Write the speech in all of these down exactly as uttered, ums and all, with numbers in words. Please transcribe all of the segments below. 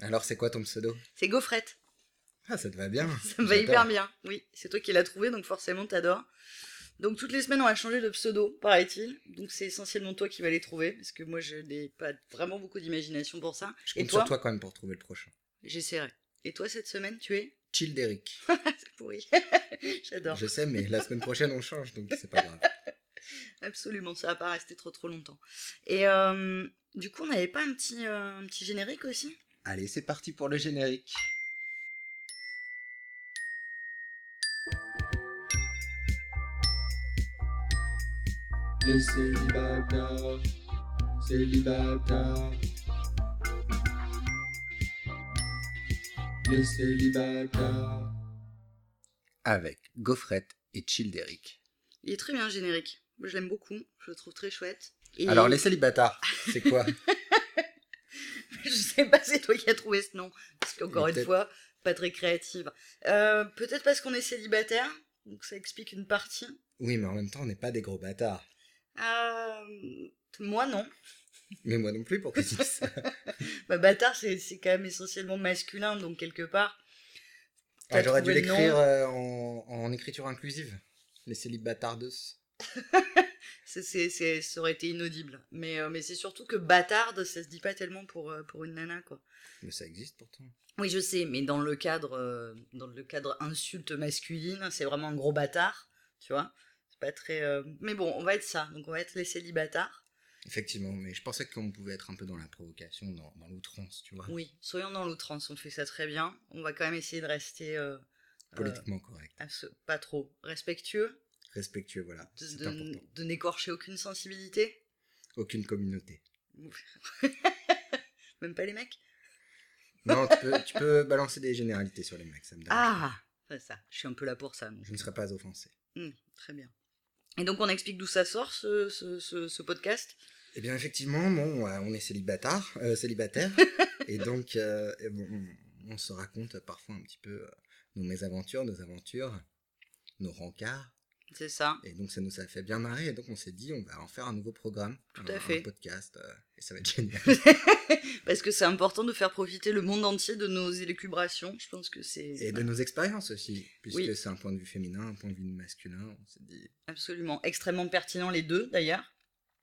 Alors, c'est quoi ton pseudo? C'est Gaufrette. Ah, ça te va bien. Ça me va hyper bien. Oui, c'est toi qui l'as trouvé, donc forcément t'adores. Donc toutes les semaines, on va changer de pseudo, paraît-il. Donc c'est essentiellement toi qui vas les trouver, parce que moi, je n'ai pas vraiment beaucoup d'imagination pour ça. Je Et compte toi sur toi quand même pour trouver le prochain. J'essaierai. Et toi, cette semaine, tu es Childeric. C'est pourri. J'adore. Je sais, mais la semaine prochaine, on change, donc c'est pas grave. Absolument, ça va pas rester trop trop longtemps. Et euh, du coup, on n'avait pas un petit, euh, un petit générique aussi? Allez, c'est parti pour le générique. Les célibataires, célibataires. Les célibataires. Avec Gaufrette et Childeric. Il est très bien, le générique. Moi, je l'aime beaucoup, je le trouve très chouette. Et... Alors, les célibataires, c'est quoi? Je sais pas, c'est toi qui as trouvé ce nom. Parce qu'encore Peut-être... une fois, pas très créative. Euh, peut-être parce qu'on est célibataire, donc ça explique une partie. Oui, mais en même temps, on n'est pas des gros bâtards. Euh, moi, non. Mais moi non plus, pourquoi tu dis ça? Bah, bâtard, c'est, c'est quand même essentiellement masculin, donc quelque part. Ah, j'aurais dû l'écrire euh, en, en écriture inclusive. Les célibatardes. c'est, c'est, c'est, ça aurait été inaudible. Mais, euh, mais c'est surtout que bâtarde, ça se dit pas tellement pour, euh, pour une nana, quoi. Mais ça existe pourtant. Oui, je sais, mais dans le cadre, euh, dans le cadre insulte masculine, c'est vraiment un gros bâtard, tu vois. C'est pas très... Euh... Mais bon, on va être ça, donc on va être les célibataires. Effectivement, mais je pensais qu'on pouvait être un peu dans la provocation, dans, dans l'outrance, tu vois. Oui, soyons dans l'outrance, on fait ça très bien. On va quand même essayer de rester... Euh, Politiquement euh, correct. abso- pas trop. Respectueux. Respectueux, voilà, De, c'est de, important. de n'écorcher aucune sensibilité. Aucune communauté. Même pas les mecs. Non, tu peux, tu peux balancer des généralités sur les mecs, ça me dérange. Ah, c'est ça, je suis un peu là pour ça. Donc. Je ne serai pas offensé. Mmh, très bien. Et donc on explique d'où ça sort, ce, ce, ce, ce podcast. Eh bien, effectivement, bon, on est célibataire, euh, célibataire et donc euh, et bon, on, on se raconte parfois un petit peu euh, nos mésaventures, nos aventures, nos rencarts. C'est ça. Et donc ça nous a fait bien marrer, et donc on s'est dit on va en faire un nouveau programme, Tout un, à fait. un podcast, euh, et ça va être génial. Parce que c'est important de faire profiter le monde entier de nos élucubrations, je pense que c'est... Et de nos expériences aussi, puisque oui. C'est un point de vue féminin, un point de vue masculin, on s'est dit... Absolument, extrêmement pertinent les deux d'ailleurs.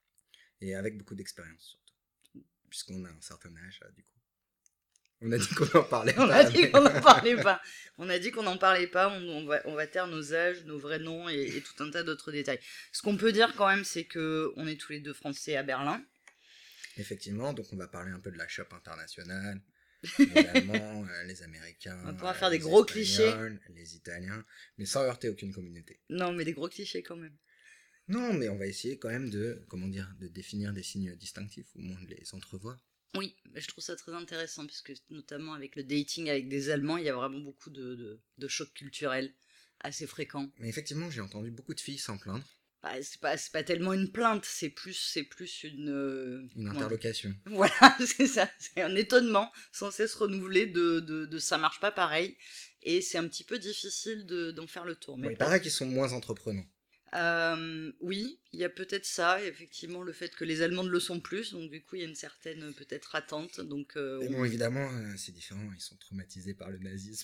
Et avec beaucoup d'expérience surtout, puisqu'on a un certain âge, du coup. On a dit qu'on n'en parlait pas. On a dit mais... qu'on n'en parlait pas. On a dit qu'on n'en parlait pas, on, on, va, on va taire nos âges, nos vrais noms et, et tout un tas d'autres détails. Ce qu'on peut dire quand même, c'est qu'on est tous les deux français à Berlin. Effectivement, donc on va parler un peu de la shop internationale, les Allemands, euh, les Américains, on pourra euh, faire des les gros Espagnols, clichés. les Italiens, mais sans heurter aucune communauté. Non, mais des gros clichés quand même. Non, mais on va essayer quand même de, comment dire, de définir des signes distinctifs, ou au moins de les entrevoir. Oui, je trouve ça très intéressant, puisque notamment avec le dating avec des Allemands, il y a vraiment beaucoup de, de, de chocs culturels assez fréquents. Mais effectivement, j'ai entendu beaucoup de filles s'en plaindre. Bah, c'est pas, c'est pas tellement une plainte, c'est plus, c'est plus une... Euh, une interlocation. Dire voilà, c'est ça, c'est un étonnement sans cesse renouvelé de, de, de ça marche pas pareil, et c'est un petit peu difficile de, d'en faire le tour. Mais bon, il paraît qu'ils sont moins entreprenants. Euh, oui, il y a peut-être ça, effectivement, le fait que les Allemands le sont plus, donc du coup il y a une certaine peut-être attente. Donc, euh, Et on... bon, évidemment, euh, c'est différent, ils sont traumatisés par le nazisme.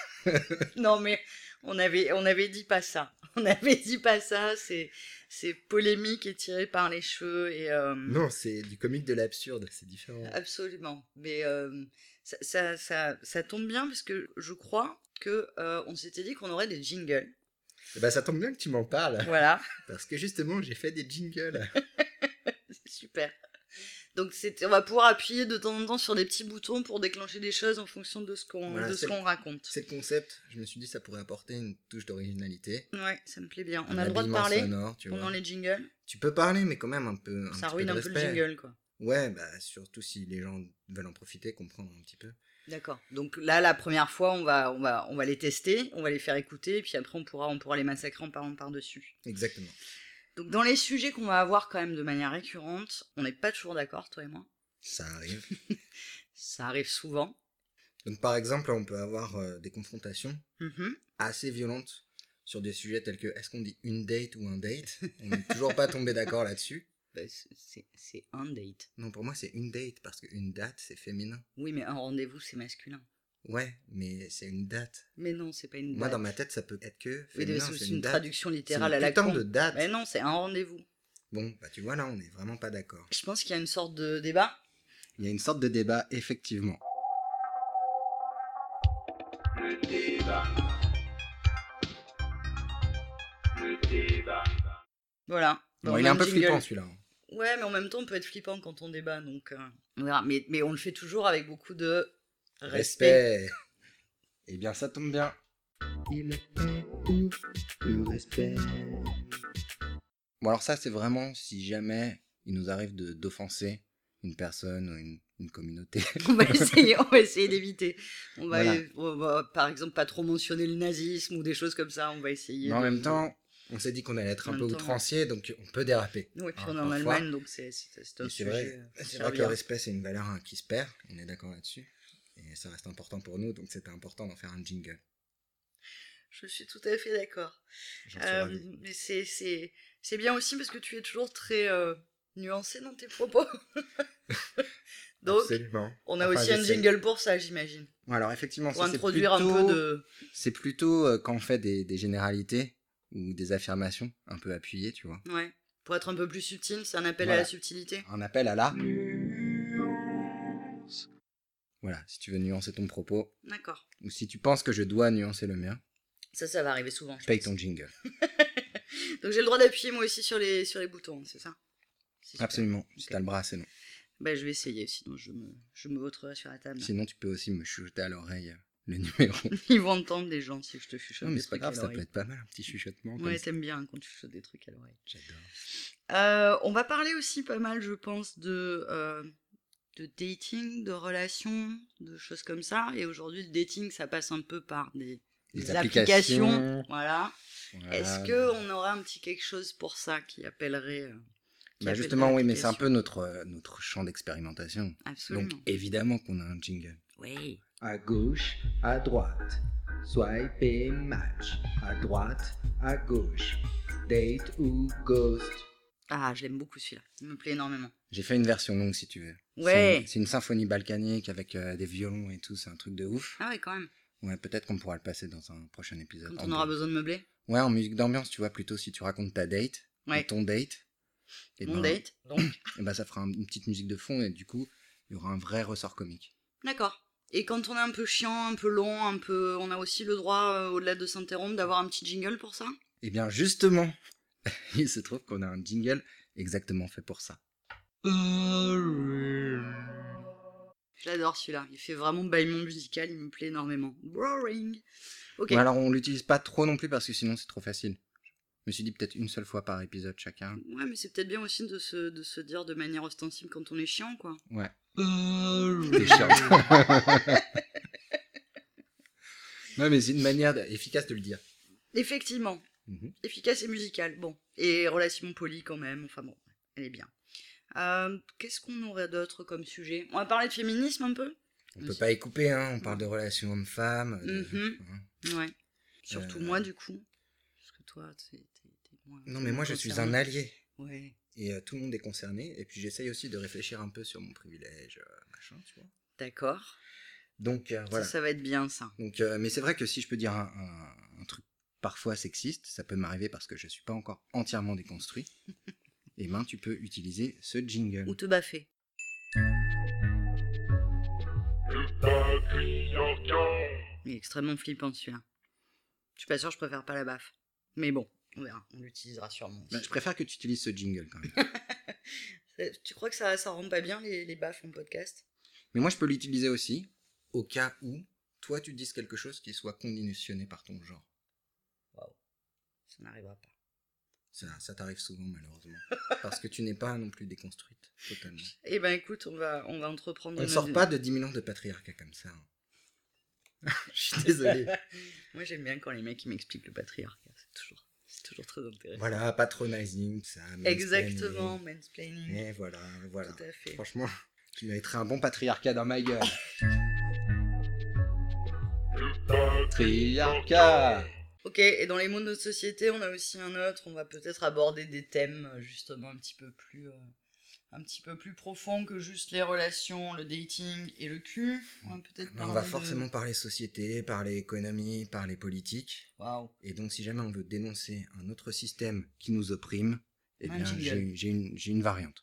Non mais on avait, on avait dit pas ça, on avait dit pas ça, c'est, c'est polémique et tiré par les cheveux. Et, euh... Non, c'est du comique de l'absurde, c'est différent. Absolument, mais euh, ça, ça, ça, ça tombe bien parce que je crois que euh, on s'était dit qu'on aurait des jingles. Et bah ça tombe bien que tu m'en parles. Voilà. Parce que justement, j'ai fait des jingles. C'est super. Donc c'est, on va pouvoir appuyer de temps en temps sur des petits boutons pour déclencher des choses en fonction de ce qu'on, voilà, de ce qu'on raconte. C'est le concept. Je me suis dit ça pourrait apporter une touche d'originalité. Ouais, ça me plaît bien. On un a le droit de parler sonore, tu pendant vois. les jingles. Tu peux parler, mais quand même un peu. Un ça petit ruine peu de un peu le respect. jingle, quoi. Ouais, bah surtout si les gens veulent en profiter, comprendre un petit peu. D'accord. Donc là, la première fois, on va, on va, on va les tester, on va les faire écouter, et puis après, on pourra, on pourra les massacrer en parlant par-dessus. Exactement. Donc dans les sujets qu'on va avoir quand même de manière récurrente, on n'est pas toujours d'accord, toi et moi. Ça arrive. Ça arrive souvent. Donc par exemple, on peut avoir euh, des confrontations Mm-hmm. assez violentes sur des sujets tels que est-ce qu'on dit une date ou un date. On n'est toujours pas tombé d'accord là-dessus. Bah, c'est- c'est c'est un date. Non, pour moi, c'est une date, parce qu'une date, c'est féminin. Oui, mais un rendez-vous, c'est masculin. Ouais, mais c'est une date. Mais non, c'est pas une Moi, date. dans ma tête, ça peut être que Oui, féminin, mais c'est c'est aussi une, une date. traduction C'est littérale une à la putain con. de date. Mais non, c'est un rendez-vous. Bon, bah tu vois, là, on est vraiment pas d'accord. Je pense qu'il y a une sorte de débat. Il y a une sorte de débat, effectivement. Le débat. Le débat. Voilà. Bon, On il a est un un peu jingle. flippant, celui-là. Ouais, mais en même temps, on peut être flippant quand on débat, donc euh, on verra. Mais, mais on le fait toujours avec beaucoup de respect. Respect. Eh bien, ça tombe bien. Il est où le respect? Bon, alors ça, c'est vraiment si jamais il nous arrive de d'offenser une personne ou une, une communauté. On va essayer, on va essayer d'éviter. On va, Voilà. on va, par exemple, pas trop mentionner le nazisme ou des choses comme ça. On va essayer. Mais en de- même temps, on s'est dit qu'on allait être En un même peu temps, outrancier, donc on peut déraper. Oui, puis Hein, on est en parfois. Allemagne, donc c'est c'est- c'est un Et c'est sujet. vrai, euh, c'est qui vrai que revient. le respect, c'est une valeur hein, qui se perd. On est d'accord là-dessus. Et ça reste important pour nous, donc c'était important d'en faire un jingle. Je suis tout à fait d'accord. J'en suis Euh, ravi. mais c'est c'est c'est bien aussi parce que tu es toujours très euh, nuancé dans tes propos. Donc, Absolument. on a Enfin, aussi un j'essaie. jingle pour ça, j'imagine. Bon, alors effectivement, Pour ça, c'est introduire plutôt- un peu de. C'est plutôt euh, quand on fait des, des généralités ou des affirmations un peu appuyées, tu vois. Ouais. Pour être un peu plus subtil, c'est un appel Voilà. à la subtilité. Un appel à la... Voilà, si tu veux nuancer ton propos, D'accord. ou si tu penses que je dois nuancer le mien, Ça, ça va arriver souvent. je paye pense. ton jingle. Donc j'ai le droit d'appuyer moi aussi sur les, sur les boutons, c'est ça? C'est super. Absolument. Si Ok. t'as le bras, c'est non. Bah, je vais essayer, sinon je me, je me vautrerai sur la table. Sinon, tu peux aussi me chuchoter à l'oreille euh, le numéro. Ils vont entendre des gens si je te chuchote Non, mais des c'est pas trucs à grave, ça peut l'oreille. être pas mal, un petit chuchotement. comme Ouais, ça. t'aimes bien quand tu chuchotes des trucs à l'oreille. J'adore. Euh, on va parler aussi pas mal, je pense, de, euh, de dating, de relations, de choses comme ça. Et aujourd'hui, le dating, ça passe un peu par des, Des des applications. applications. Voilà. Voilà. Est-ce qu'on aura un petit quelque chose pour ça qui appellerait. euh, qui Bah appellerait justement, oui, mais c'est un l'application peu notre, euh, notre champ d'expérimentation. Absolument. Donc, évidemment qu'on a un jingle. Oui. À gauche, à droite. Swipe et match. À droite, à gauche. Date ou ghost. Ah, je l'aime beaucoup celui-là. Il me plaît énormément. J'ai fait une version longue si tu veux. Ouais. C'est une, c'est une symphonie balkanique avec euh, des violons et tout, c'est un truc de ouf. Ah ouais, quand même. Ouais, peut-être qu'on pourra le passer dans un prochain épisode. Quand En on aura deux. besoin de meubler. Ouais, en musique d'ambiance, tu vois, plutôt si tu racontes ta date, Ouais. ou ton date. Et Mon ben, date, donc. et ben, ça fera un- une petite musique de fond et du coup, il y aura un vrai ressort comique. D'accord. Et quand on est un peu chiant, un peu long, un peu, on a aussi le droit, euh, au-delà de s'interrompre, d'avoir un petit jingle pour ça. Et bien, justement, il se trouve qu'on a un jingle exactement fait pour ça. J'adore celui-là. Il fait vraiment bâillement musical, il me plaît énormément. Boring. Ok. Ouais, alors, on l'utilise pas trop non plus parce que sinon, c'est trop facile. Je me suis dit peut-être une seule fois par épisode chacun. Ouais, mais c'est peut-être bien aussi de se, de se dire de manière ostensible quand on est chiant, quoi. Ouais. T'es chiant. Non, mais c'est une manière de- efficace de le dire. Effectivement. Mhm. Efficace et musical. Bon. Et relation polie quand même. Enfin bon, elle est bien. Euh, Qu'est-ce qu'on aurait d'autre comme sujet? On va parler de féminisme un peu? On peut pas y couper, hein. On parle de relations hommes-femmes. de- Mhm. hein. Ouais. Surtout Euh, moi, du coup. Parce que toi, t'es t'es- t'es moins. Non, mais moi, je suis concerné. un allié. Ouais. Et euh, tout le monde est concerné. Et puis, j'essaye aussi de réfléchir un peu sur mon privilège, euh, machin, tu vois. D'accord. Donc, euh, voilà. Ça, ça va être bien, ça. Donc, euh, mais c'est vrai que si je peux dire un, un- un truc parfois sexiste, ça peut m'arriver parce que je suis pas encore entièrement déconstruit. Et ben, tu peux utiliser ce jingle. Ou te baffer. Il est extrêmement flippant, celui-là. Je suis pas sûr, je préfère pas la baffe. Mais bon, on verra. On l'utilisera sûrement aussi. Bah, je préfère que tu utilises ce jingle quand même. C'est- Tu crois que ça, ça rend pas bien les, les baffes en podcast? Mais moi, je peux l'utiliser aussi au cas où toi, tu dises quelque chose qui soit conditionné par ton genre. Waouh. Ça n'arrivera pas. Ça, ça t'arrive souvent, malheureusement. Parce que tu n'es pas non plus déconstruite, totalement. Eh ben écoute, on va, on va entreprendre. On ne une- sort pas de dix mille ans de patriarcat comme ça. hein. Je suis désolé. Moi j'aime bien quand les mecs ils m'expliquent le patriarcat. C'est toujours, c'est toujours très intéressant. Voilà, patronizing, ça. Exactement, mansplaining. mansplaining. Et voilà, voilà. Tout à fait. Franchement, tu mériterais un bon patriarcat dans ma gueule. Patriarcat. Ok, et dans les mots de notre société, on a aussi un autre, on va peut-être aborder des thèmes justement un petit peu plus... Euh... un petit peu plus profond que juste les relations, le dating et le cul. On va, peut-être on va forcément de... parler société, parler économie, parler politique. Waouh. Et donc si jamais on veut dénoncer un autre système qui nous opprime, eh bien j'ai, j'ai, une, j'ai une variante.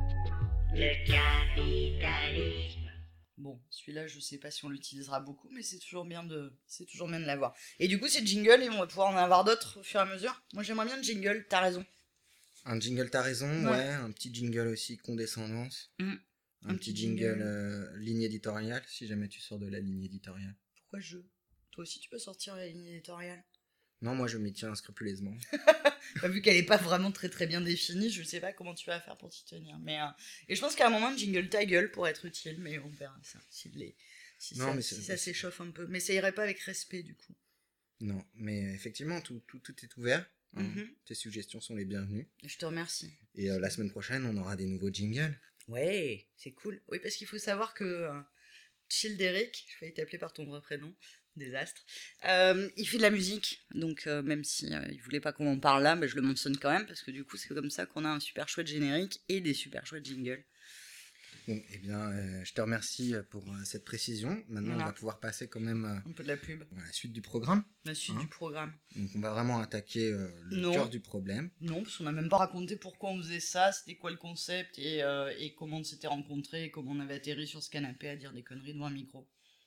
Le capitalisme. Bon, celui-là, je sais pas si on l'utilisera beaucoup, mais c'est toujours bien de, c'est toujours bien de l'avoir. Et du coup, ces jingles, et on va pouvoir en avoir d'autres au fur et à mesure. Moi, j'aimerais bien le jingle, t'as raison. Un jingle, t'as raison, ouais. ouais. Un petit jingle aussi, condescendance. Mmh. Un, un petit, petit jingle, jingle euh, ligne éditoriale, si jamais tu sors de la ligne éditoriale. Pourquoi je Toi aussi, tu peux sortir la ligne éditoriale? Non, moi, je m'y tiens scrupuleusement. bah, vu qu'elle est pas vraiment très très bien définie, je sais pas comment tu vas faire pour t'y tenir. Mais, euh... Et je pense qu'à un moment, jingle ta gueule pourrait être utile, mais on verra ça. Si, les... si, non, ça, mais si ça s'échauffe un peu. Mais ça irait pas avec respect, du coup. Non, mais effectivement, tout, tout, tout est ouvert. Hein. Mm-hmm. Tes suggestions sont les bienvenues. Je te remercie. Et euh, la semaine prochaine, on aura des nouveaux jingles. Ouais, c'est cool. Oui, parce qu'il faut savoir que euh, Chill Derek, je failli t'appeler par ton vrai prénom, désastre, euh, il fait de la musique. Donc euh, même si euh, il voulait pas qu'on en parle là, mais je le mentionne quand même, parce que du coup, c'est comme ça qu'on a un super chouette générique et des super chouettes jingles. Bon, eh bien, euh, je te remercie pour euh, cette précision. Maintenant, voilà. On va pouvoir passer quand même euh, un peu de la pub. À la suite du programme. La suite hein. du programme. Donc, on va vraiment attaquer euh, le non. cœur du problème. Non, parce qu'on n'a même pas raconté pourquoi on faisait ça, c'était quoi le concept et, euh, et comment on s'était rencontrés et comment on avait atterri sur ce canapé à dire des conneries devant un micro.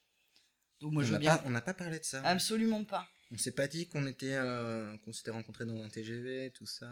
Donc, moi, on je veux bien. Pas, on n'a pas parlé de ça. Absolument pas. On s'est pas dit qu'on était, euh, qu'on s'était rencontrés dans un T G V, tout ça.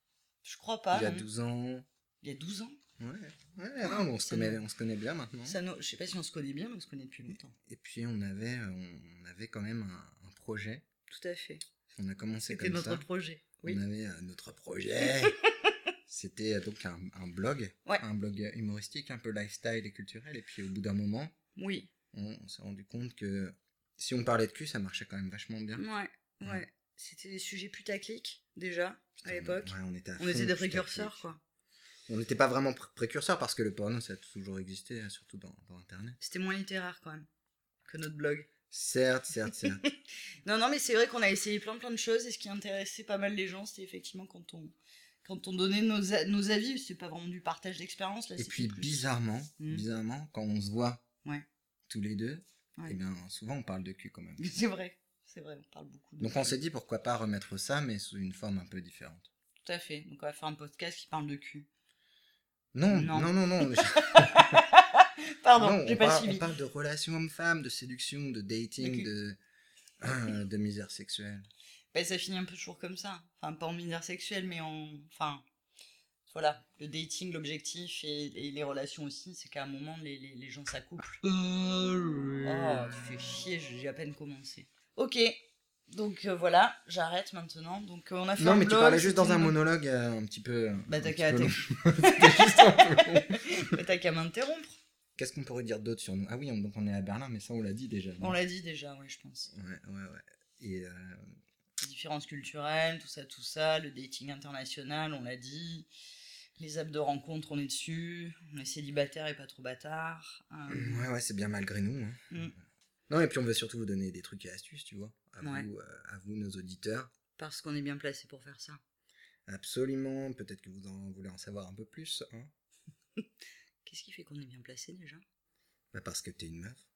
Je crois pas. Il y a non. douze ans. Il y a douze ans. Ouais, ouais non, on, se connaît, on se connaît bien maintenant. Ça no... Je sais pas si on se connaît bien, mais on se connaît depuis longtemps. Et, et puis on avait, on avait quand même un, un projet. Tout à fait. On a commencé C'était comme ça. C'était notre projet. Oui. On avait euh, notre projet. C'était euh, donc un, un blog, ouais. un blog humoristique, un peu lifestyle et culturel. Et puis au bout d'un moment, oui. on, on s'est rendu compte que si on parlait de cul, ça marchait quand même vachement bien. Ouais, ouais. ouais. C'était des sujets putaclic déjà Putain, à l'époque. Ouais, on était, à on était des précurseurs quoi. On n'était pas vraiment pr- précurseurs parce que le porno ça a toujours existé, surtout dans, dans internet. C'était moins littéraire quand même que notre blog. Certes, certes, certes. non, non, mais c'est vrai qu'on a essayé plein plein de choses et ce qui intéressait pas mal les gens, c'était effectivement quand on, quand on donnait nos, a- nos avis, c'était pas vraiment du partage d'expérience. Là, et puis plus... bizarrement, mmh. bizarrement, quand on se voit ouais. tous les deux, ouais. eh bien souvent on parle de cul quand même. C'est vrai, c'est vrai, on parle beaucoup de Donc cul. on s'est dit pourquoi pas remettre ça, mais sous une forme un peu différente. Tout à fait, donc on va faire un podcast qui parle de cul. Non, non, non, non. non. Pardon, non, j'ai pas parle, suivi. On parle de relations hommes-femmes, de séduction, de dating, okay. de, euh, de misère sexuelle. Ben, ça finit un peu toujours comme ça. Enfin, pas en misère sexuelle, mais en... Enfin, voilà, le dating, l'objectif et, et les relations aussi, c'est qu'à un moment, les, les, les gens s'accouplent. Oh, tu fais chier, j'ai à peine commencé. Ok. Donc euh, voilà, j'arrête maintenant. Donc euh, on a fait non, un mais blog, tu parlais juste dans un une... monologue euh, un petit peu. Bah t'as qu'à t'as qu'à m'interrompre. Qu'est-ce qu'on pourrait dire d'autre sur nous? Ah oui, on, donc on est à Berlin, mais ça on l'a dit déjà. On l'a dit déjà, ouais, je pense. Ouais, ouais, ouais. Et euh... les différences culturelles, tout ça, tout ça, le dating international, on l'a dit. Les apps de rencontre, on est dessus. On est célibataire et pas trop bâtard. Euh... Ouais, ouais, c'est bien malgré nous. Hein. Mm. Non, et puis on veut surtout vous donner des trucs et astuces, tu vois. À, ouais. vous, euh, à vous, nos auditeurs. Parce qu'on est bien placé pour faire ça. Absolument. Peut-être que vous en voulez en savoir un peu plus. Hein. Qu'est-ce qui fait qu'on est bien placé déjà? Bah parce que t'es une meuf.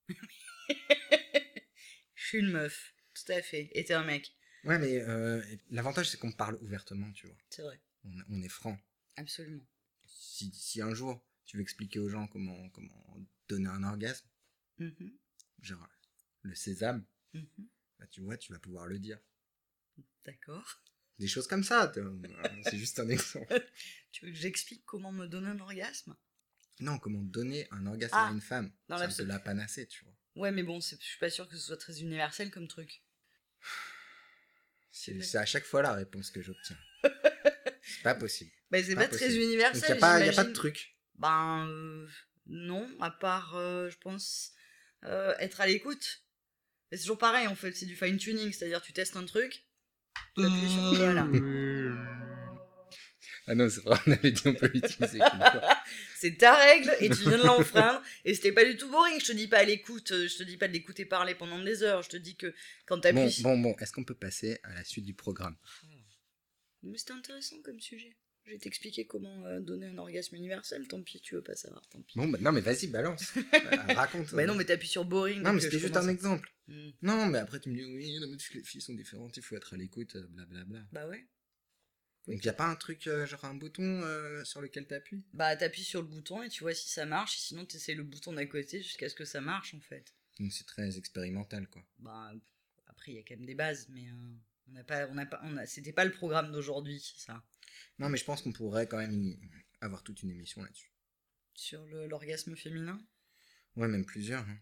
Je suis une meuf, tout à fait. Et t'es un mec. Ouais, mais euh, l'avantage c'est qu'on parle ouvertement, tu vois. C'est vrai. On, on est franc. Absolument. Si, si un jour tu veux expliquer aux gens comment, comment donner un orgasme, mm-hmm. genre le sésame, mm-hmm. bah tu vois, tu vas pouvoir le dire. D'accord. Des choses comme ça, c'est juste un exemple. Tu veux que j'explique comment me donner un orgasme? Non, comment donner un orgasme ah, à une femme. C'est un peu la panacée, tu vois. Ouais, mais bon, c'est, je suis pas sûre que ce soit très universel comme truc. C'est, c'est à chaque fois la réponse que j'obtiens. C'est pas possible. Bah, c'est pas, pas très universel. Il n'y a, a pas de truc. Ben, euh, non, à part, euh, je pense, euh, être à l'écoute. Et c'est toujours pareil, en fait, c'est du fine-tuning, c'est-à-dire tu testes un truc, tu appuies sur quoi, là. Ah non, c'est vrai, on avait dit on peut l'utiliser qu'une fois. C'est ta règle et tu viens de l'enfreindre et c'était pas du tout boring. Je te dis pas l'écoute, je te dis pas de l'écouter parler pendant des heures. Je te dis que quand t'appuies... Bon, bon, bon, est-ce qu'on peut passer à la suite du programme? Mais c'était intéressant comme sujet. Je vais t'expliquer comment euh, donner un orgasme universel. Tant pis, tu veux pas savoir, tant pis. Bon, bah, non, mais vas-y, balance. Euh, raconte. Bah non, mais t'appuies sur boring. Non, mais donc, c'était je juste commence un à- exemple. Hmm. Non, mais après, tu me dis, oui, non, mais toutes les filles sont différentes, il faut être à l'écoute, euh, blablabla. Bah ouais. Donc, y a pas un truc, euh, genre un bouton euh, sur lequel t'appuies? Bah t'appuies sur le bouton et tu vois si ça marche. Et sinon, t'essayes le bouton d'à côté jusqu'à ce que ça marche en fait. Donc, c'est très expérimental, quoi. Bah après, il y a quand même des bases, mais euh, on n'a pas, on n'a pas, on a, c'était pas le programme d'aujourd'hui, ça. Non, mais je pense qu'on pourrait quand même y- avoir toute une émission là-dessus. Sur le- l'orgasme féminin. Ouais, même plusieurs. Hein.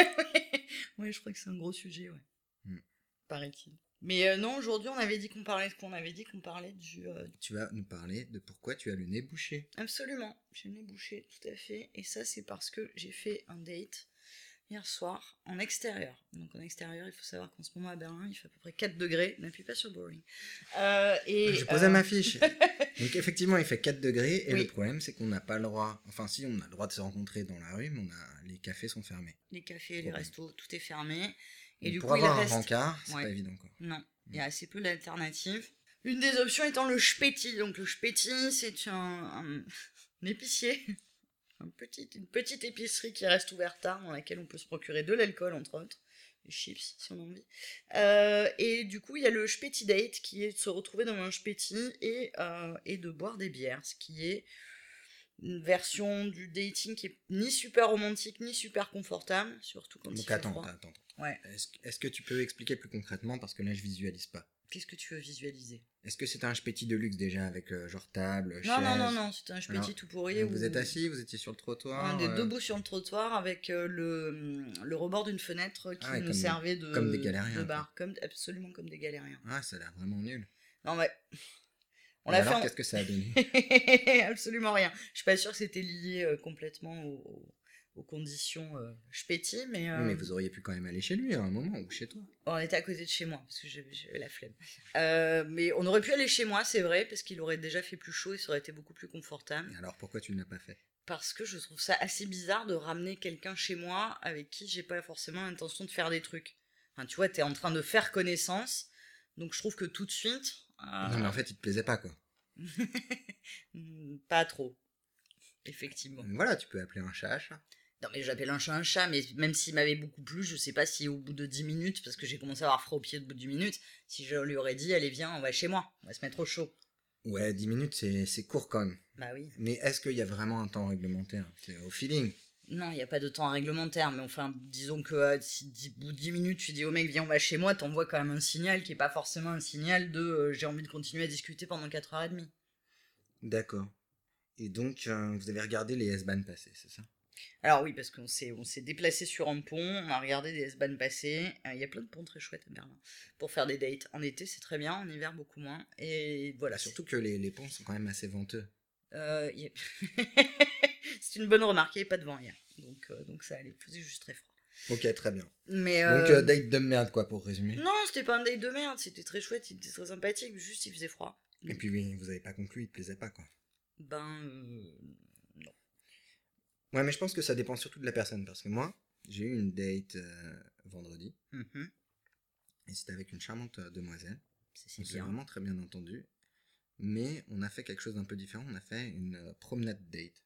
Ouais, je crois que c'est un gros sujet, ouais. Mm. Paraît-il. Mais euh, non, aujourd'hui, on avait dit qu'on parlait de quoi? On avait dit qu'on parlait du... euh, Tu vas nous parler de pourquoi tu as le nez bouché. Absolument, j'ai le nez bouché, tout à fait. Et ça, c'est parce que j'ai fait un date hier soir en extérieur. Donc en extérieur, il faut savoir qu'en ce moment à Berlin, il fait à peu près quatre degrés. N'appuie pas sur boring. Euh, et, J'ai posé euh, ma fiche. Donc effectivement, il fait quatre degrés et Oui. le problème, c'est qu'on n'a pas le droit... Enfin si, on a le droit de se rencontrer dans la rue, mais on a... les cafés sont fermés. Les cafés, les Problème. restos, tout est fermé. Et Donc, du pour coup, il avoir reste... un rencard, c'est Ouais. pas évident, quoi. Non, il y a assez peu d'alternatives. Une des options étant le Späti. Donc le Späti, c'est un, un, un épicier, un petit, une petite épicerie qui reste ouverte tard, dans laquelle on peut se procurer de l'alcool, entre autres, des chips, si on a envie. Euh, et du coup, il y a le Späti Date, qui est de se retrouver dans un Späti et, euh, et de boire des bières, ce qui est une version du dating qui est ni super romantique, ni super confortable, surtout quand il Donc fait attends, froid. attends, attends. Ouais. Est-ce, est-ce que tu peux expliquer plus concrètement, parce que là, je visualise pas. Qu'est-ce que tu veux visualiser? Est-ce que c'est un spéti de luxe déjà, avec euh, genre table, Non, chaise? non, non, non, c'était un Späti Alors, tout pourri. Donc, vous où- êtes assis, vous étiez sur le trottoir On est euh, debout sur le trottoir avec euh, le, le rebord d'une fenêtre qui Ah ouais, nous comme des- servait de, comme des galériens, de quoi. bar, comme, absolument comme des galériens. Ah, ça a l'air vraiment nul. Non, mais on Et l'a alors, fait en- qu'est-ce que ça a donné? absolument rien. Je suis pas sûre que c'était lié euh, complètement aux, aux conditions euh, Späti, mais, euh, Oui, mais vous auriez pu quand même aller chez lui à un moment, ou chez toi. on était à côté de chez moi parce que j'avais j'avais la flemme. Euh, mais on aurait pu aller chez moi, c'est vrai, parce qu'il aurait déjà fait plus chaud et ça aurait été beaucoup plus confortable. Et alors, pourquoi tu ne l'as pas fait? Parce que je trouve ça assez bizarre de ramener quelqu'un chez moi avec qui j'ai pas forcément l'intention de faire des trucs. Enfin, tu vois, t'es en train de faire connaissance, donc je trouve que tout de suite... euh, Non, mais en fait, il te plaisait pas, quoi. hmm, pas trop. Effectivement. Donc voilà, tu peux appeler un chat un chat. Non, mais j'appelle un chat un chat, mais même s'il m'avait beaucoup plu, je sais pas si au bout de dix minutes, parce que j'ai commencé à avoir froid aux pieds au bout de dix minutes, si je lui aurais dit, allez, viens, on va chez moi, on va se mettre au chaud. Ouais, dix minutes, c'est, c'est court quand même. Bah oui. Mais est-ce qu'il y a vraiment un temps réglementaire? C'est au feeling. Non, il n'y a pas de temps réglementaire, mais enfin, disons que euh, si dix- au bout de dix minutes, tu dis au mec, viens, on va chez moi, t'envoies quand même un signal qui est pas forcément un signal de euh, j'ai envie de continuer à discuter pendant quatre heures trente. D'accord. Et donc, euh, vous avez regardé les S-Bahn passer, c'est ça? Alors oui, parce qu'on s'est, on s'est déplacé sur un pont, on a regardé des S-Bahn passer, euh, il y a plein de ponts très chouettes à Berlin, pour faire des dates. En été, c'est très bien, en hiver, beaucoup moins, et voilà. Bah, surtout que les, les ponts sont quand même assez venteux. Euh, y a- c'est une bonne remarque, il n'y avait pas de vent hier, donc, euh, donc ça allait, il faisait juste très froid. Ok, très bien. Mais Donc, euh, euh, date de merde, quoi, pour résumer. non, c'était pas un date de merde, c'était très chouette, il était très sympathique, juste il faisait froid. Et puis, oui, vous avez pas conclu, il te plaisait pas, quoi. Ben, euh, non. Ouais, mais je pense que ça dépend surtout de la personne, parce que moi, j'ai eu une date euh, vendredi, Mhm. et c'était avec une charmante euh, demoiselle. C'est On c'est s'est bien. vraiment très bien entendu. Mais on a fait quelque chose d'un peu différent, on a fait une euh, promenade date.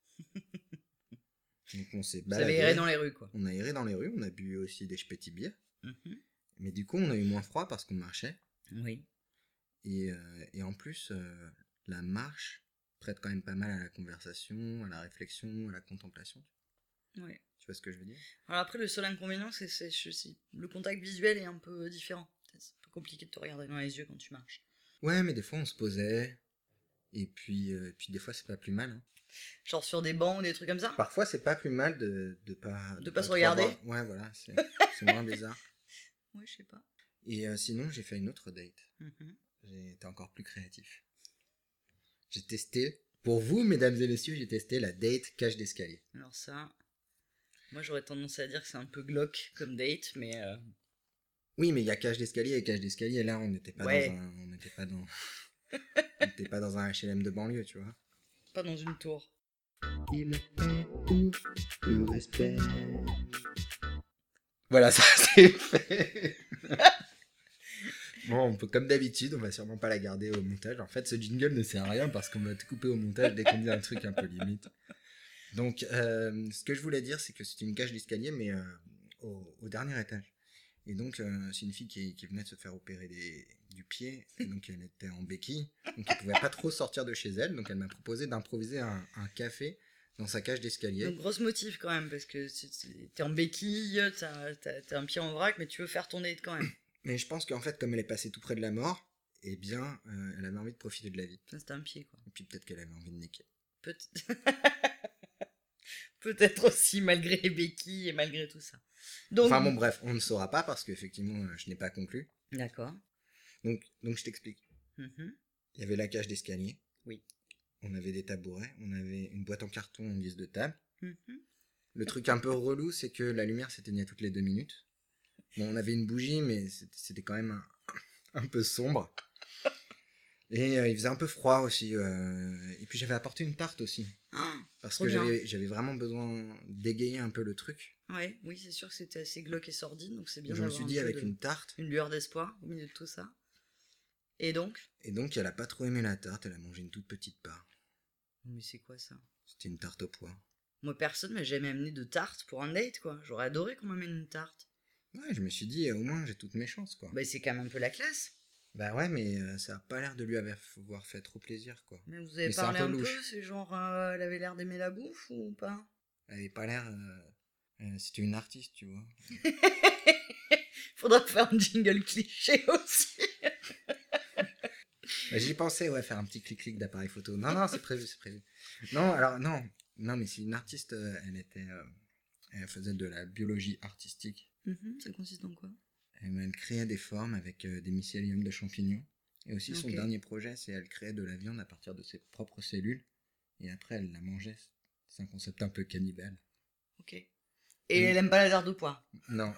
Donc on s'est Vous avez baladé, erré dans les rues, quoi. on a erré dans les rues, on a bu aussi des petits bières. Mhm. Mais du coup, on a eu moins froid parce qu'on marchait. Oui. Et, euh, et en plus, euh, la marche prête quand même pas mal à la conversation, à la réflexion, à la contemplation. Oui. Tu vois ce que je veux dire? Alors après, le seul inconvénient, c'est c'est- je- c'est- le contact visuel est un peu différent. C'est un peu compliqué de te regarder dans les yeux quand tu marches. Ouais, mais des fois on se posait. Et puis, euh, puis des fois c'est pas plus mal. Hein. Genre sur des bancs ou des trucs comme ça. Parfois c'est pas plus mal de, de pas... De pas se trop regarder. avoir- Ouais, voilà, c'est c'est moins bizarre. Oui, je sais pas. Et euh, sinon, j'ai fait une autre date. Mhm. J'ai été encore plus créatif. J'ai testé, pour vous, mesdames et messieurs, j'ai testé la date cage d'escalier. Alors ça, moi j'aurais tendance à dire que c'est un peu glauque comme date, mais euh, Oui, mais il y a cage d'escalier et cage d'escalier. Là, on n'était pas Ouais. dans un... On n'était pas dans... Donc t'es pas dans un H L M de banlieue, tu vois. Pas dans une tour. Il est où le respect? Voilà, ça c'est fait. Bon, on peut, comme d'habitude, on va sûrement pas la garder au montage. En fait, ce jingle ne sert à rien parce qu'on va te couper au montage dès qu'on dit un truc un peu limite. Donc, euh, ce que je voulais dire, c'est que c'est une cage d'escalier, mais euh, au, au dernier étage. Et donc, euh, c'est une fille qui, qui venait de se faire opérer des, du pied, et donc elle était en béquille, donc elle pouvait pas trop sortir de chez elle, donc elle m'a proposé d'improviser un, un café dans sa cage d'escalier. Donc, grosse motif quand même, parce que c'est- c'est- t'es en béquille, t'as, t'as, t'as un pied en vrac, mais tu veux faire ton date quand même. Mais je pense qu'en fait, comme elle est passée tout près de la mort, eh bien, euh, elle avait envie de profiter de la vie. Ça, c'était un pied, quoi. Et puis peut-être qu'elle avait envie de niquer. Peut- Peut-être aussi, malgré les béquilles et malgré tout ça. Donc, Enfin bon, bref, on ne saura pas parce qu'effectivement, euh, je n'ai pas conclu. D'accord. Donc, donc je t'explique. Mhm. Il y avait la cage d'escalier. Oui. On avait des tabourets. On avait une boîte en carton en guise de table. Mhm. Le truc un peu relou, c'est que la lumière s'éteignait toutes les deux minutes. Bon, on avait une bougie, mais c'était c'était quand même un, un peu sombre. Et euh, il faisait un peu froid aussi. euh, Et puis j'avais apporté une tarte aussi. Ah, Parce trop que bien. j'avais j'avais vraiment besoin d'égayer un peu le truc. ouais, oui, c'est sûr que c'était assez glauque et sordide, donc c'est bien Je me d'avoir suis un dit, peu avec de- une tarte. une lueur d'espoir au milieu de tout ça. Et donc Et donc, elle a pas trop aimé la tarte. Elle a mangé une toute petite part. Mais c'est quoi ça? C'était une tarte au pois. Moi, personne m'a jamais amené de tarte pour un date, quoi. J'aurais adoré qu'on m'amène une tarte. Ouais, je me suis dit, au moins, j'ai toutes mes chances, quoi. Bah, c'est quand même un peu la classe. Bah ouais, mais euh, ça a pas l'air de lui avoir fait trop plaisir, quoi. Mais vous avez Mais c'est parlé un un peu peu, louche. c'est genre, euh, elle avait l'air d'aimer la bouffe ou pas? Elle avait pas l'air... euh, euh, C'était une artiste, tu vois. Faudra faire un jingle cliché aussi. Bah, j'y pensais, ouais, faire un petit clic-clic d'appareil photo. Non, non, c'est prévu, c'est prévu. Non, alors, non. Non, mais c'est une artiste, euh, elle était... euh, elle faisait de la biologie artistique. Mhm, ça consiste en quoi? Elle, elle créait des formes avec euh, des mycéliums de champignons. Et aussi, son Ok. dernier projet, c'est elle créait de la viande à partir de ses propres cellules. Et après, elle la mangeait. C'est un concept un peu cannibale. Ok. Et Mm. elle aime pas la tarte au pois. Non.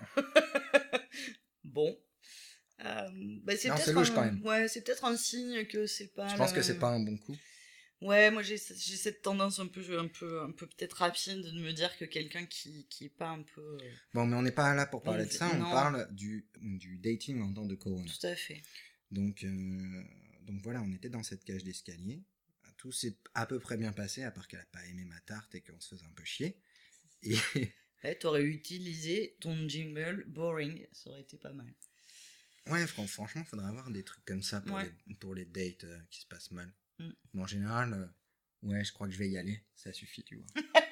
Bon. Euh, bah, c'est Non, peut-être c'est louche un... quand même. Ouais, c'est peut-être un signe que c'est pas. Je pense la- que c'est pas un bon coup. Ouais, moi j'ai j'ai cette tendance un peu, un peu, un peu peut-être rapide de me dire que quelqu'un qui, qui est pas un peu. euh, Bon, mais on n'est pas là pour parler Donc, de ça. On non. parle du, du dating en temps de corona. Tout à fait. Donc, euh, donc voilà, on était dans cette cage d'escalier. Tout s'est à peu près bien passé, à part qu'elle a pas aimé ma tarte et qu'on se faisait un peu chier. Et Ouais, t'aurais utilisé ton jingle boring, ça aurait été pas mal. ouais, fran- franchement, faudrait avoir des trucs comme ça pour, Ouais. les, pour les dates euh, qui se passent mal. Mm. Mais en général, euh, ouais, je crois que je vais y aller. Ça suffit, tu vois.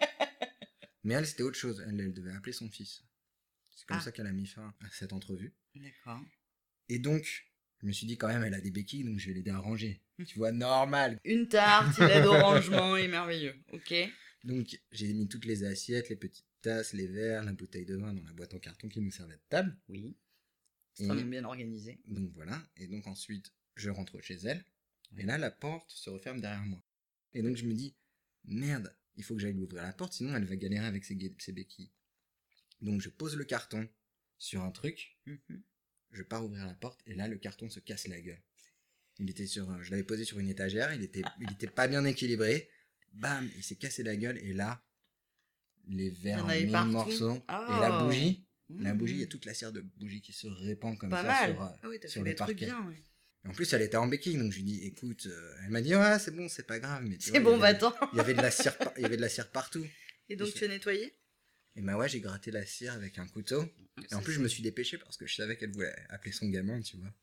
Mais elle, c'était autre chose. Elle, elle devait appeler son fils. C'est comme Ah. ça qu'elle a mis fin à cette entrevue. D'accord. Et donc, je me suis dit quand même, elle a des béquilles, donc je vais l'aider à ranger. Tu vois, normal. Une tarte, il aide au rangement et merveilleux. Ok. Donc, j'ai mis toutes les assiettes, les petites tasses, les verres, la bouteille de vin dans la boîte en carton qui nous servait de table. Oui. Et Extrêmement bien organisé. donc voilà. Et donc ensuite, je rentre chez elle. Et là, la porte se referme derrière moi. Et donc, je me dis, merde, il faut que j'aille lui ouvrir la porte, sinon elle va galérer avec ses, gue- ses béquilles. Donc, je pose le carton sur un truc. Mhm. Je pars ouvrir la porte et là le carton se casse la gueule. Il était sur, euh, je l'avais posé sur une étagère, il était, il était pas bien équilibré. Bam, il s'est cassé la gueule et là, les Il y verres en en avait mille partout. morceaux Ah. et la bougie, la Mhm. bougie, il y a toute la cire de bougie qui se répand comme Pas ça mal. sur, euh, Ah oui, t'as sur fait le des trucs parquet. bien, ouais. Et en plus, elle était en béquille, donc je lui dis, écoute, euh, elle m'a dit, ouais, c'est bon, c'est pas grave, mais tu C'est vois, bon, il y avait- va-t'en. Il y avait de la cire, par- il y avait de la cire partout. Et donc Il tu as nettoyé? Et bah ouais, j'ai gratté la cire avec un couteau. Et en plus, je me suis dépêché parce que je savais qu'elle voulait appeler son gamin, tu vois.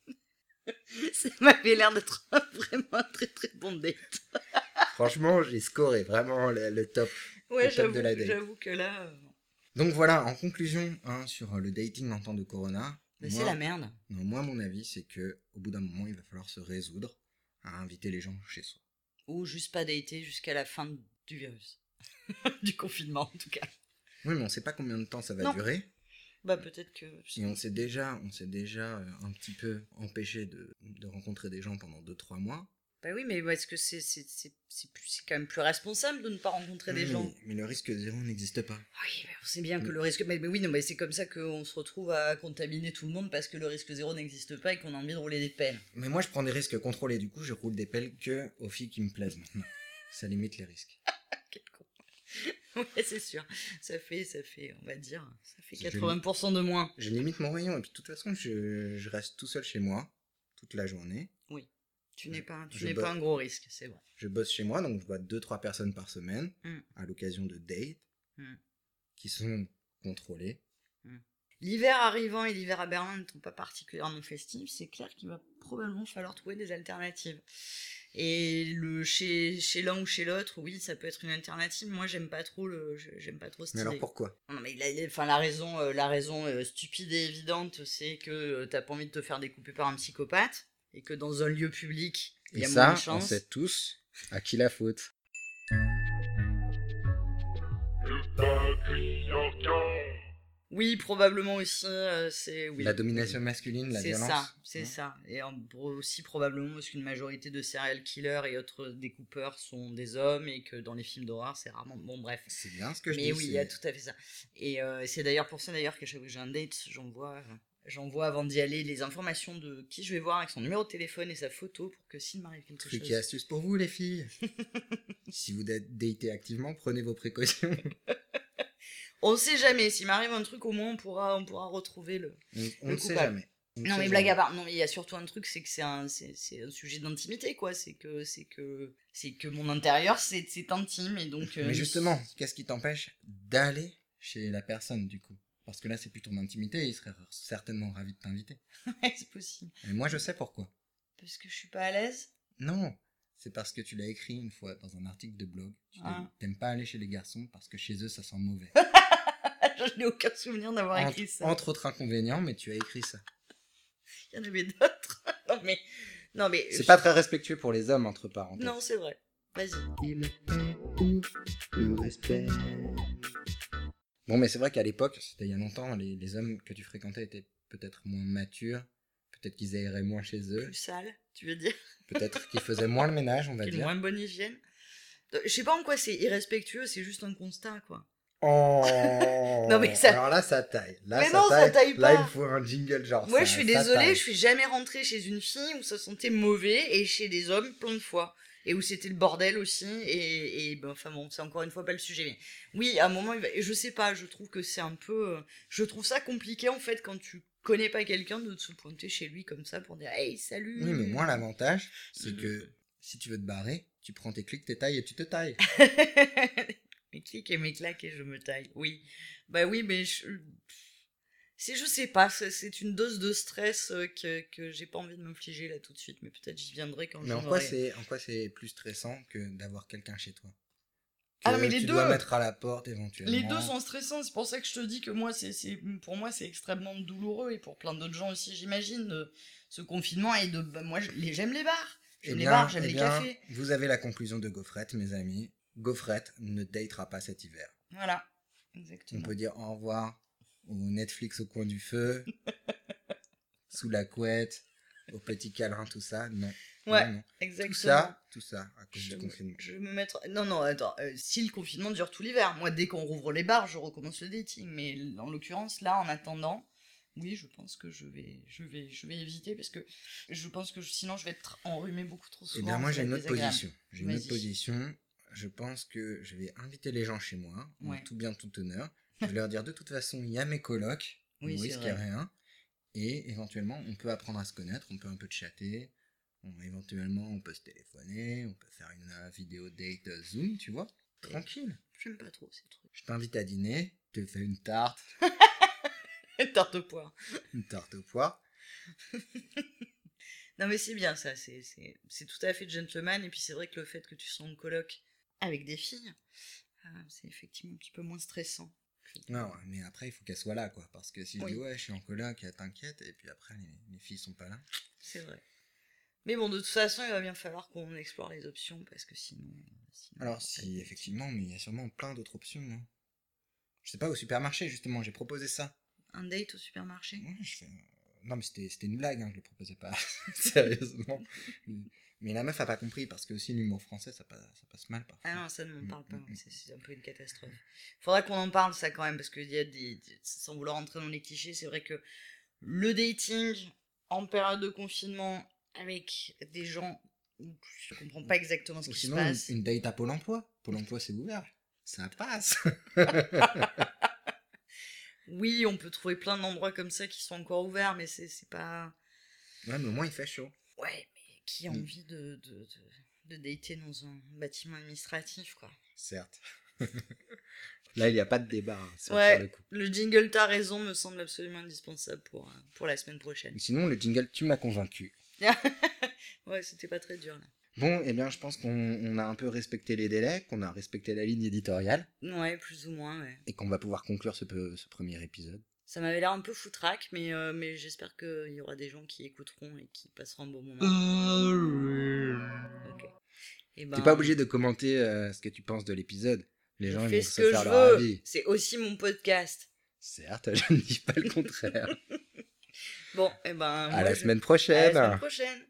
Ça m'avait l'air d'être vraiment un très très bon date. Franchement, j'ai scoré vraiment le, le top. Ouais, Le top j'avoue, de la date. j'avoue que là, euh, Donc voilà, en conclusion, hein, sur le dating en temps de corona, bah, moi, c'est la merde. non, moi, mon avis, c'est que au bout d'un moment, il va falloir se résoudre à inviter les gens chez soi. Ou juste pas dater jusqu'à la fin du virus. Du confinement en tout cas. Oui, mais on sait pas combien de temps ça va Non. durer. Bah peut-être que... Et on s'est déjà, on s'est déjà euh, un petit peu empêché de, de rencontrer des gens pendant deux trois mois. Bah oui, mais est-ce que c'est, c'est, c'est, c'est, plus, c'est quand même plus responsable de ne pas rencontrer des mais, gens. mais le risque zéro n'existe pas. Oui, mais on sait bien que Mais- le risque... Mais, mais oui, non, mais c'est comme ça qu'on se retrouve à contaminer tout le monde parce que le risque zéro n'existe pas et qu'on a envie de rouler des pelles. Mais moi, je prends des risques contrôlés. Du coup, je roule des pelles que aux filles qui me plaisent maintenant. Ça limite les risques. Quel con. Ouais, c'est sûr. Ça fait, ça fait, on va dire, ça fait Je quatre-vingts pour cent de moins. Je limite mon rayon. Et puis, de toute façon, je, je reste tout seul chez moi toute la journée. Tu n'es pas, tu Je n'es bo- pas un gros risque, c'est vrai. Je bosse chez moi, donc je vois deux trois personnes par semaine Mm. à l'occasion de dates Mm. qui sont contrôlées. L'hiver arrivant et l'hiver à Berlin n'étant pas particulièrement festif, c'est clair qu'il va probablement falloir trouver des alternatives. Et le chez, chez l'un ou chez l'autre, oui, ça peut être une alternative. Moi, j'aime pas trop le, je- j'aime pas trop cette Mais alors idée. pourquoi? Non, mais la, la- enfin, la raison, euh, la raison euh, stupide et évidente, c'est que euh, t'as pas envie de te faire découper par un psychopathe et que dans un lieu public, il Et y a ça, moins de on chance. sait tous à qui la faute. Oui, probablement aussi, euh, c'est oui. La domination masculine, la C'est violence. ça, c'est hein. ça. Et en- pour- aussi probablement parce qu'une majorité de serial killers et autres découpeurs sont des hommes et que dans les films d'horreur, c'est rarement... Bon, bref. C'est bien ce que je Mais dis. oui, il c'est- y a tout à fait ça. Et euh, c'est d'ailleurs pour ça d'ailleurs qu'à chaque fois que j'ai un date, j'envoie, j'envoie avant d'y aller les informations de qui je vais voir avec son numéro de téléphone et sa photo pour que s'il m'arrive quelque Truc chose... et astuce pour vous, les filles. Si vous êtes daté activement, prenez vos précautions. On sait jamais, s'il m'arrive un truc au moins on pourra, on pourra retrouver le... On, on Le ne sait coupable. jamais. On ne Non sait mais blague jamais. à part, non mais il y a surtout un truc, c'est que c'est un, c'est, c'est un sujet d'intimité quoi, c'est que, c'est que, c'est que mon intérieur c'est, c'est intime et donc... euh, Mais justement, qu'est-ce qui t'empêche d'aller chez la personne, du coup? Parce que là, c'est plus ton intimité, il serait certainement ravi de t'inviter. ouais, c'est possible. Et moi, je sais pourquoi. Parce que je suis pas à l'aise. Non, c'est parce que tu l'as écrit une fois dans un article de blog. Tu Ah. dis, t'aimes pas aller chez les garçons parce que chez eux, ça sent mauvais. Je n'ai aucun souvenir d'avoir entre, écrit ça. entre autres inconvénients, mais tu as écrit ça. Il y en avait d'autres. non mais, non mais. C'est pas très respectueux pour les hommes, entre parenthèses. Non, c'est vrai. Vas-y. Il est où le respect? Bon, mais c'est vrai qu'à l'époque, c'était il y a longtemps, les, les hommes que tu fréquentais étaient peut-être moins matures, peut-être qu'ils aéraient moins chez eux, Plus sale, tu veux dire. peut-être qu'ils faisaient moins le ménage, on va Une dire. moins bonne hygiène. Euh, Je sais pas en quoi c'est irrespectueux, c'est juste un constat quoi. Oh Non, mais ça- Alors là, ça taille. Là, Mais ça, non, ça taille. taille Là, pas. il me faut un jingle genre Moi, ça, je suis ça désolée, taille. je suis jamais rentrée chez une fille où ça sentait mauvais et chez des hommes plein de fois. Et où c'était le bordel aussi. Et, et ben, enfin bon, c'est encore une fois pas le sujet. Mais oui, à un moment, il va- je sais pas, je trouve que c'est un peu. euh, Je trouve ça compliqué en fait quand tu connais pas quelqu'un de se pointer chez lui comme ça pour dire hey, salut. Oui, mais moi, l'avantage, c'est Mm. que si tu veux te barrer, tu prends tes clics, tes tailles et tu te tailles. mes clics et mes claques et je me taille. Oui. Bah oui, mais je. C'est, je sais pas, c'est, c'est une dose de stress euh, que, que j'ai pas envie de m'infliger là tout de suite, mais peut-être j'y viendrai quand Mais j'en en quoi aurai. c'est en quoi c'est plus stressant que d'avoir quelqu'un chez toi? Ah Que non, mais les tu deux- dois mettre à la porte éventuellement. Les deux sont stressants, c'est pour ça que je te dis que moi, c'est, c'est, pour moi, c'est extrêmement douloureux, et pour plein d'autres gens aussi, j'imagine, de- ce confinement, et de, bah, moi, je- les, j'aime les bars, Eh j'aime les bien, bars, j'aime eh les bien, cafés, Vous avez la conclusion de Gaufrette, mes amis. Gaufrette ne datera pas cet hiver. voilà, On exactement. peut dire au revoir au Netflix au coin du feu, sous la couette, au petit câlin, tout ça. Non. Ouais, Non, non. exactement. Tout ça, tout ça, à cause Je, du me- confinement. je vais me mettre. Non, non, attends. euh, si le confinement dure tout l'hiver, moi, dès qu'on rouvre les bars, je recommence le dating. Mais en l'occurrence, là, en attendant, oui, je pense que je vais, je vais, je vais éviter parce que je pense que je- sinon, je vais être enrhumé beaucoup trop souvent. Eh bien, moi, ça j'ai va une être autre désagréable. position. J'ai une autre Vas-y. position. Je pense que je vais inviter les gens chez moi, en Ouais. tout bien, tout honneur. Je vais leur dire, de toute façon, il y a mes colocs, Oui, on c'est risque vrai. rien. Et éventuellement, on peut apprendre à se connaître, on peut un peu chatter. On- éventuellement, on peut se téléphoner, on peut faire une euh, vidéo date euh, Zoom, tu vois. Tranquille. J'aime pas trop ces trucs. Je t'invite à dîner, je te fais une tarte, Tarte aux poires. une tarte aux poires. Non, mais c'est bien ça. C'est, c'est, c'est tout à fait gentleman. Et puis, c'est vrai que le fait que tu sois en coloc avec des filles, euh, c'est effectivement un petit peu moins stressant. Non, mais après, il faut qu'elle soit là, quoi. Parce que si je Oui. dis, ouais, je suis en coloc, elle t'inquiète, et puis après, les, les filles sont pas là. C'est vrai. Mais bon, de toute façon, il va bien falloir qu'on explore les options parce que sinon. sinon Alors, ça va si, être- effectivement, mais il y a sûrement plein d'autres options. Hein. Je sais pas, au supermarché, justement, j'ai proposé ça. Un date au supermarché. Ouais, je fais... Non, mais c'était c'était une blague, hein, je le proposais pas sérieusement. Mais la meuf a pas compris parce que aussi l'humour français ça passe, ça passe mal parfois. Ah non, ça ne m'en parle pas, Mm, mm, c'est, c'est un peu une catastrophe. Faudra qu'on en parle ça quand même, parce qu'il y a des, des- sans vouloir rentrer dans les clichés, c'est vrai que le dating en période de confinement avec des gens où je comprends pas exactement ce Ou qui sinon se passe. une, une date à Pôle emploi. Pôle emploi c'est ouvert. Ça passe. Oui, on peut trouver plein d'endroits comme ça qui sont encore ouverts, mais c'est, c'est pas... Ouais, mais au moins il fait chaud. Ouais, mais qui a Mm. envie de, de, de, de dater dans un bâtiment administratif, quoi. Certes. Là il n'y a pas de débat. Hein, c'est Ouais, pour le coup. le jingle T'as raison me semble absolument indispensable pour, euh, pour la semaine prochaine. Sinon le jingle tu m'as convaincu. Ouais, c'était pas très dur, là. Bon, eh bien je pense qu'on on a un peu respecté les délais, qu'on a respecté la ligne éditoriale Ouais, plus ou moins, ouais. et qu'on va pouvoir conclure ce, peu- ce premier épisode. Ça m'avait l'air un peu foutraque, mais, euh, mais j'espère qu'il y aura des gens qui écouteront et qui passeront un bon moment. Ok. Et ben, T'es pas obligé de commenter euh, ce que tu penses de l'épisode. Les je gens ils fais vont ce se que faire je leur veux. avis. C'est aussi mon podcast. Certes, je ne dis pas le contraire. Bon, et ben. À moi, la je- semaine À prochaine. la semaine prochaine.